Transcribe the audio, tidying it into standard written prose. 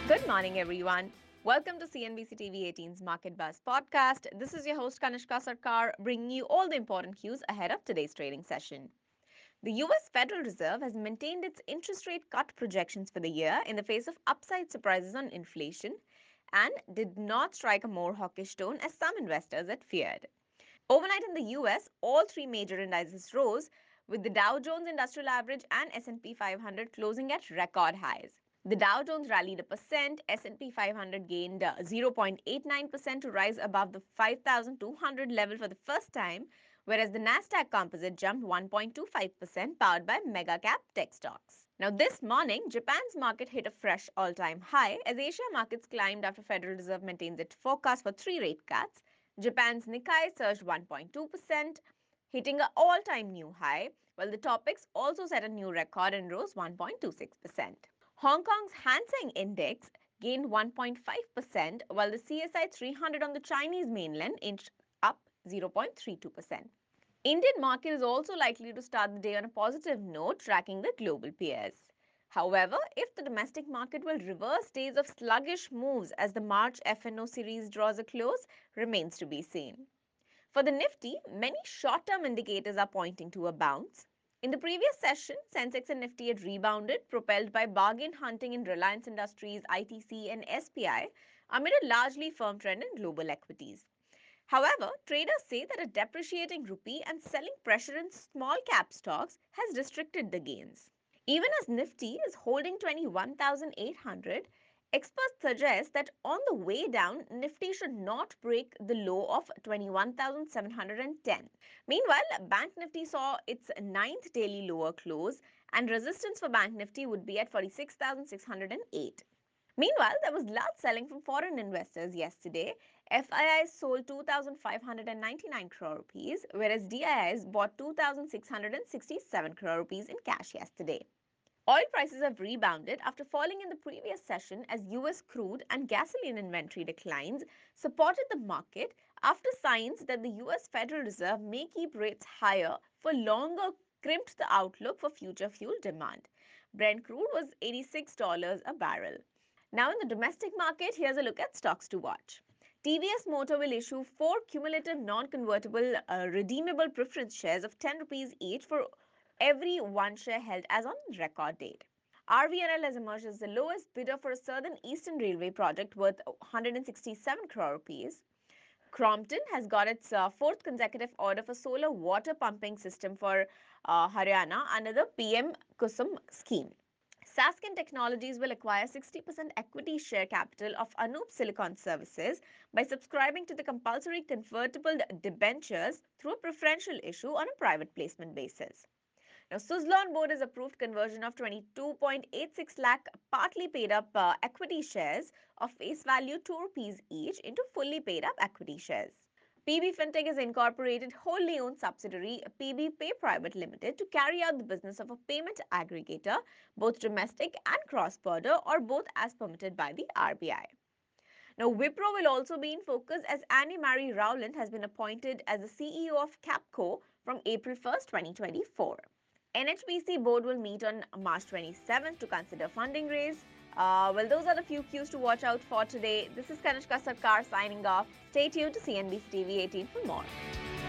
Good morning, everyone. Welcome to CNBC TV 18's Market Buzz podcast. This is your host Kanishka Sarkar, bringing you all the important cues ahead of today's trading session. The US Federal Reserve has maintained its interest rate cut projections for the year in the face of upside surprises on inflation and did not strike a more hawkish tone as some investors had feared. Overnight in the US, all three major indices rose, with the Dow Jones Industrial Average and S&P 500 closing at record highs. The Dow Jones rallied a percent, S&P 500 gained 0.89% to rise above the 5,200 level for the first time, whereas the Nasdaq Composite jumped 1.25% powered by mega-cap tech stocks. Now this morning, Japan's market hit a fresh all-time high as Asia markets climbed after Federal Reserve maintains its forecast for 3 rate cuts. Japan's Nikkei surged 1.2%, hitting an all-time new high, while the Topix also set a new record and rose 1.26%. Hong Kong's Hang Seng Index gained 1.5%, while the CSI 300 on the Chinese mainland inched up 0.32%. Indian market is also likely to start the day on a positive note, tracking the global peers. However, if the domestic market will reverse days of sluggish moves as the March FNO series draws a close remains to be seen. For the Nifty, many short-term indicators are pointing to a bounce. In the previous session, Sensex and Nifty had rebounded, propelled by bargain hunting in Reliance Industries, ITC and SPI amid a largely firm trend in global equities. However, traders say that a depreciating rupee and selling pressure in small cap stocks has restricted the gains. Even as Nifty is holding 21,800, experts suggest that on the way down, Nifty should not break the low of 21,710. Meanwhile, Bank Nifty saw its ninth daily lower close, and resistance for Bank Nifty would be at 46,608. Meanwhile, there was large selling from foreign investors yesterday. FIIs sold 2,599 crore rupees, whereas DIIs bought 2,667 crore rupees in cash yesterday. Oil prices have rebounded after falling in the previous session as US crude and gasoline inventory declines supported the market after signs that the US Federal Reserve may keep rates higher for longer crimped the outlook for future fuel demand. Brent crude was $86 a barrel. Now in the domestic market, here's a look at stocks to watch. TVS Motor will issue 4 cumulative non-convertible redeemable preference shares of 10 rupees each for every one share held as on record date. RVNL has emerged as the lowest bidder for a Southern Eastern Railway project worth 167 crore rupees. Crompton has got its fourth consecutive order for solar water pumping system for Haryana under the PM Kusum scheme. Sasken Technologies will acquire 60% equity share capital of Anup Silicon Services by subscribing to the compulsory convertible debentures through a preferential issue on a private placement basis. Now, Suzlon board has approved conversion of 22.86 lakh partly paid up equity shares of face value 2 rupees each into fully paid up equity shares. PB Fintech has incorporated wholly owned subsidiary PB Pay Private Limited to carry out the business of a payment aggregator, both domestic and cross-border, or both as permitted by the RBI. Now, Wipro will also be in focus as Annie Marie Rowland has been appointed as the CEO of Capco from April 1st, 2024. NHPC board will meet on March 27th to consider funding raise. Well, those are the few cues to watch out for today. This is Kanishka Sarkar signing off. Stay tuned to CNBC TV 18 for more.